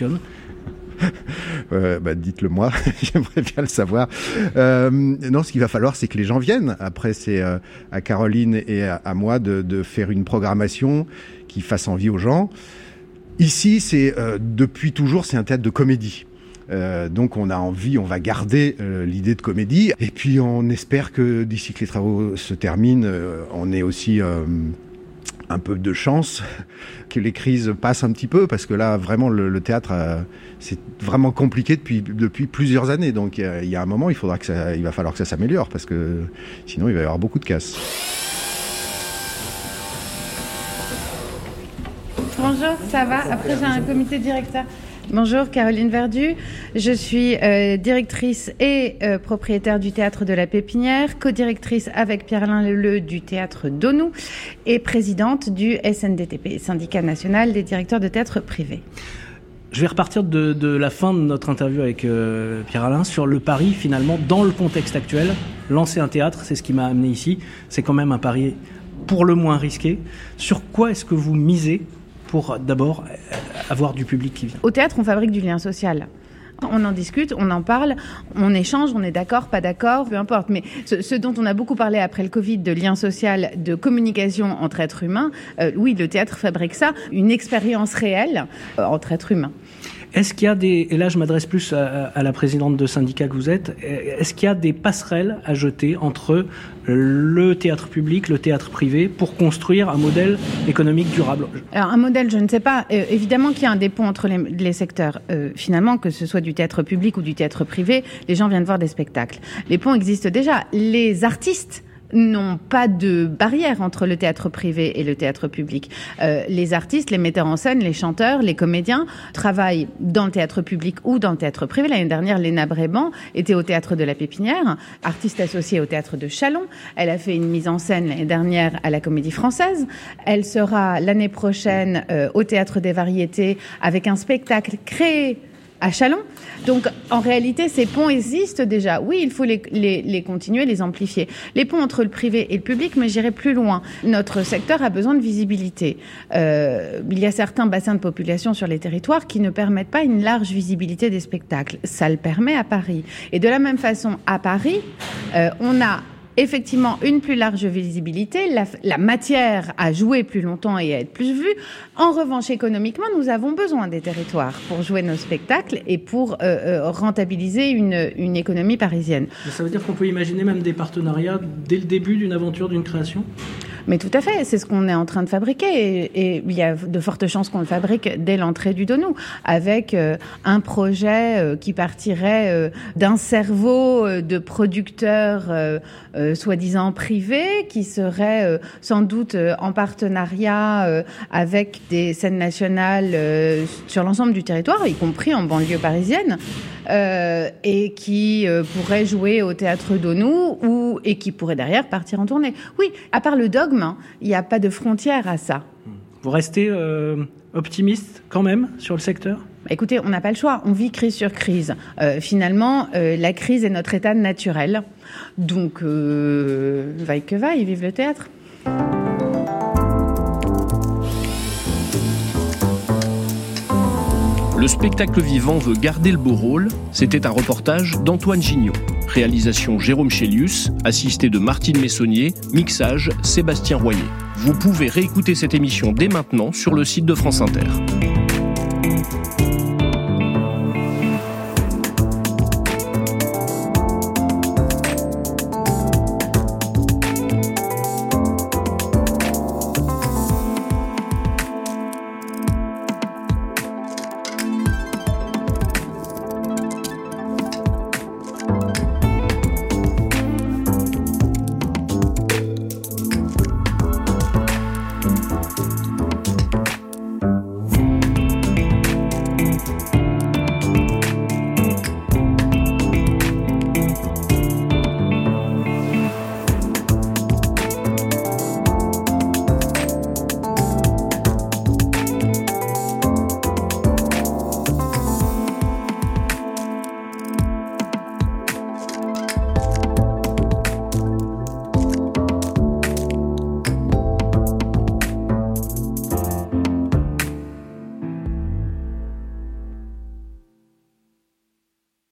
Euh, bah, dites-le moi, j'aimerais bien le savoir. Euh, non, ce qu'il va falloir, c'est que les gens viennent. Après, c'est euh, à Caroline et à, à moi de, de faire une programmation qui fasse envie aux gens. Ici, c'est euh, depuis toujours, c'est un théâtre de comédie. Euh, donc on a envie, on va garder euh, l'idée de comédie. Et puis on espère que d'ici que les travaux se terminent, euh, on ait aussi euh, un peu de chance que les crises passent un petit peu, parce que là vraiment le, le théâtre euh, c'est vraiment compliqué depuis depuis plusieurs années. Donc euh, il y a un moment il faudra que ça, il va falloir que ça s'améliore, parce que sinon il va y avoir beaucoup de casse. Bonjour, ça va? Après j'ai un comité directeur. Bonjour, Caroline Verdu. Je suis euh, directrice et euh, propriétaire du Théâtre de la Pépinière, co-directrice avec Pierre-Alain Leleu du Théâtre d'Onou et présidente du S N D T P, Syndicat national des directeurs de théâtre privés. Je vais repartir de, de la fin de notre interview avec euh, Pierre-Alain sur le pari, finalement, dans le contexte actuel. Lancer un théâtre, c'est ce qui m'a amené ici. C'est quand même un pari pour le moins risqué. Sur quoi est-ce que vous misez pour d'abord avoir du public qui vient? Au théâtre, on fabrique du lien social. On en discute, on en parle, on échange, on est d'accord, pas d'accord, peu importe. Mais ce, ce dont on a beaucoup parlé après le Covid, de lien social, de communication entre êtres humains, euh, oui, le théâtre fabrique ça, une expérience réelle euh, entre êtres humains. Est-ce qu'il y a des, et là je m'adresse plus à, à la présidente de syndicat que vous êtes, est-ce qu'il y a des passerelles à jeter entre le théâtre public, le théâtre privé, pour construire un modèle économique durable? Alors un modèle, je ne sais pas. Euh, évidemment qu'il y a un des ponts entre les, les secteurs. Euh, finalement, que ce soit du théâtre public ou du théâtre privé, les gens viennent voir des spectacles. Les ponts existent déjà. Les artistes n'ont pas de barrière entre le théâtre privé et le théâtre public. Euh, les artistes, les metteurs en scène, les chanteurs, les comédiens travaillent dans le théâtre public ou dans le théâtre privé. L'année dernière, Léna Bréban était au théâtre de la Pépinière, artiste associée au théâtre de Châlons. Elle a fait une mise en scène l'année dernière à la Comédie Française. Elle sera l'année prochaine euh, au théâtre des Variétés avec un spectacle créé à Châlons. Donc, en réalité, ces ponts existent déjà. Oui, il faut les, les, les continuer, les amplifier. Les ponts entre le privé et le public, mais j'irai plus loin. Notre secteur a besoin de visibilité. Euh, il y a certains bassins de population sur les territoires qui ne permettent pas une large visibilité des spectacles. Ça le permet à Paris. Et de la même façon, à Paris, euh, on a effectivement une plus large visibilité, la, la matière à jouer plus longtemps et à être plus vue. En revanche, économiquement, nous avons besoin des territoires pour jouer nos spectacles et pour euh, euh, rentabiliser une, une économie parisienne. Ça veut dire qu'on peut imaginer même des partenariats dès le début d'une aventure, d'une création ? Mais tout à fait, c'est ce qu'on est en train de fabriquer et, et il y a de fortes chances qu'on le fabrique dès l'entrée du Donou, avec euh, un projet euh, qui partirait euh, d'un cerveau euh, de producteurs euh, euh, soi-disant privés, qui serait euh, sans doute euh, en partenariat euh, avec des scènes nationales euh, sur l'ensemble du territoire, y compris en banlieue parisienne, euh, et qui euh, pourrait jouer au Théâtre Donou ou, et qui pourrait derrière partir en tournée. Oui, à part le dogme, il n'y a pas de frontière à ça. Vous restez euh, optimiste quand même sur le secteur ? Écoutez, on n'a pas le choix. On vit crise sur crise. Euh, finalement, euh, la crise est notre état naturel. Donc, euh, vaille que vaille, vive le théâtre. Le spectacle vivant veut garder le beau rôle. C'était un reportage d'Antoine Gignot. Réalisation Jérôme Chélius, assisté de Martine Messonnier, mixage Sébastien Royer. Vous pouvez réécouter cette émission dès maintenant sur le site de France Inter.